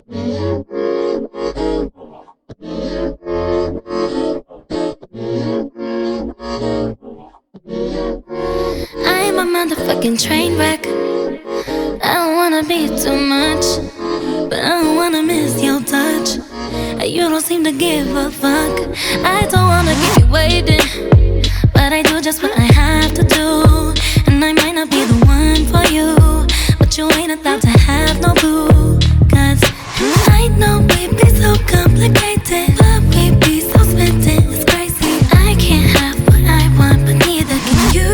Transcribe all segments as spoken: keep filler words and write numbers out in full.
I'm a motherfucking train wreck. I don't wanna be too much, but I don't wanna miss your touch. You don't seem to give a fuck. I don't wanna keep you waiting, but I do just what I have to do. And I might not be the one for you, but you ain't about to have no boo. Cause I know we be so complicated, but we be so smitten, it's crazy. I can't have what I want, but neither can you.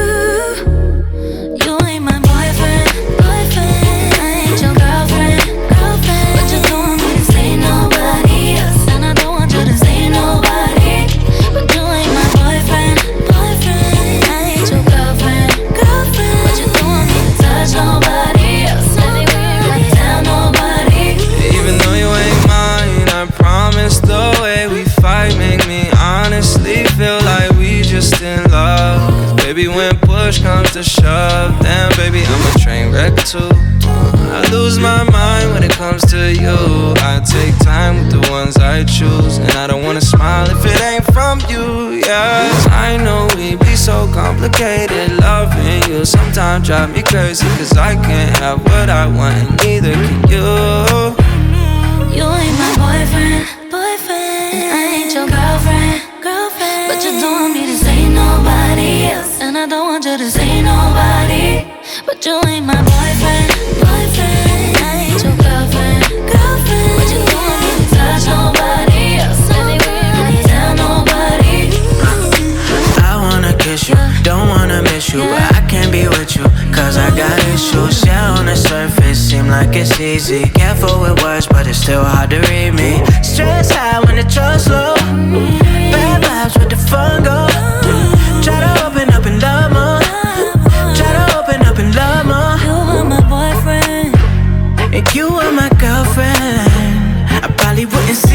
You ain't my boyfriend, boyfriend. I ain't your girlfriend, girlfriend. But you don't want me to say nobody else, and I don't want you to say nobody. But you ain't my boyfriend, boyfriend. I ain't your girlfriend, girlfriend. But you don't want me to touch nobody else, anywhere I tell nobody. Even though you ain't mine, I promise the way we fight make me honestly feel like we just in love. Cause baby, when push comes to shove, then baby, I'm a train wreck too. I lose my mind when it comes to you. I take time with the ones I choose, and I don't wanna smile if it ain't from you, yeah. I know we be so complicated, loving you sometimes drive me crazy. Cause I can't have what I want, and neither can you. You ain't my boyfriend, boyfriend. And I ain't your girlfriend, girlfriend. But you don't want me to say nobody else, and I don't want you to say nobody. But you ain't my boyfriend, boyfriend. I ain't your girlfriend, girlfriend. But you don't want me to touch nobody else, anywhere I tell nobody. I wanna kiss you, don't wanna miss you, but I can't be with you, cause I got issues. Yeah, on the surface, seem like it's easy. Careful with words, but it's still hard to read me. Stress high when the trust low. Bad vibes with the fun go. Try to open up and love more. Try to open up and love more. You are my boyfriend, And you are my girlfriend. I probably wouldn't say